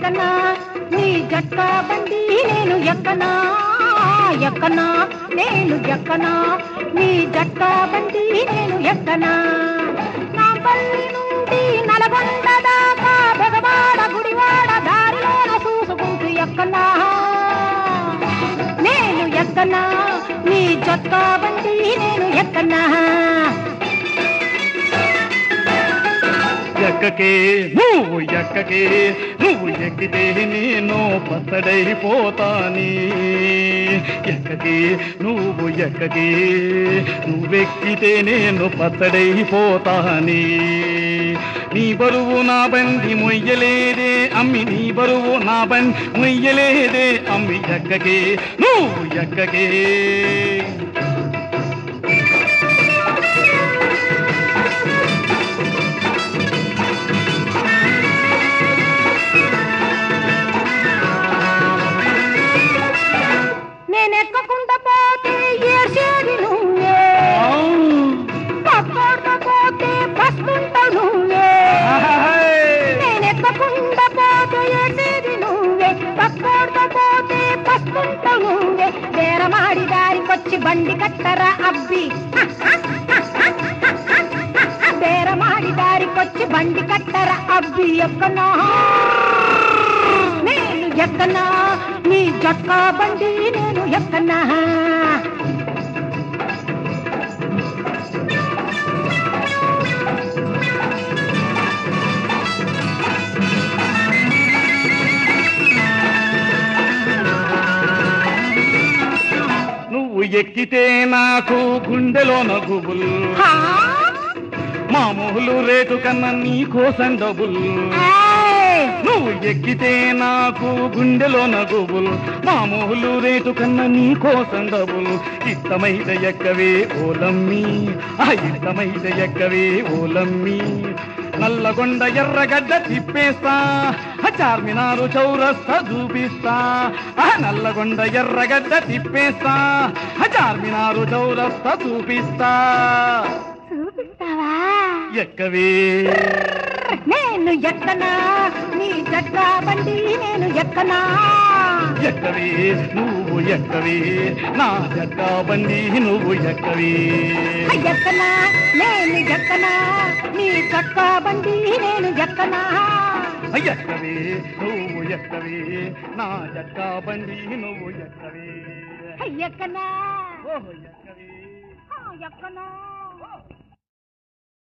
ఎక్కనా నీ జట్కా బండి నేను ఎక్కనా ఎక్కనా నేను ఎక్కనా నీ జట్కా బండి నేను ఎక్కనా నా పల్లి నుండి నల్గొండ దాకా బెగవాడ గుడివాడ దారిలోన చూసుకుంటూ ఎక్కనా నేను ఎక్కనా నీ జట్కా బండి నేను ఎక్కనా ఎక్కకే నువ్వు ఎక్కకే నువ్వు ఎక్కితే నేను పచ్చడైపోతాని ఎక్కకే నువ్వు ఎక్కకే నువ్వెక్కితే నేను పచ్చడైపోతాని నీ బరువు నా బండి మొయ్యలేదే అమ్మి నీ బరువు నా బండి మొయ్యలేదే అమ్మి ఎక్కకే నువ్వు ఎక్కకే నేనెక్కకుండా పోతే ఏడ్చేది నువ్వే పక్కకుండా పోతే బస్తుంటావు నువ్వే నేనెక్కకుండా పోతే ఏడ్చేది నువ్వే పక్కకుండా పోతే బస్తుంటావు నువ్వే బేరమాడి దారికొచ్చి బండి కట్టరా అబ్బి బేరమాడి దారికొచ్చి బండి కట్టరా అబ్బి ఎక్కనా నేను ఎక్కనా నీ జట్కా బండి నేను ఎక్కనా నువ్వు ఎక్కితే నాకు గుండెలోన గుబుల్ మామూలు రేటు కన్నా నీ కోసం డబుల్ నువ్వు ఎక్కితే నాకు గుండెలోన గుబుల్ మామూలు రేటు కన్నా నీ కోసం డబుల్ ఇష్టమైతే ఎక్కవే ఓలమ్మి ఇష్టమైతే ఎక్కవే ఓలమ్మి నల్లగొండ ఎర్రగడ్డ తిప్పేస్తా చార్మినారు చౌరస్తా చూపిస్తా నల్లగొండ ఎర్రగడ్డ తిప్పేస్తా చార్మినారు చౌరస్తా చూపిస్తా ఎక్కవే నేను ఎక్కనా నీ జట్కా బండి నేను ఎక్కనా ఎక్కవే నువ్వు ఎక్కవే నా జట్కా బండి నువ్వు ఎక్కవే ఎక్కనా నేను ఎక్కనా నీ జట్కా బండి నేను ఎక్కనా ఎక్కవే నువ్వు ఎక్కవే నా జట్కా బండి నువ్వు ఎక్కవే ఎక్కనా ఓహో ఎక్కవే ఎక్కనా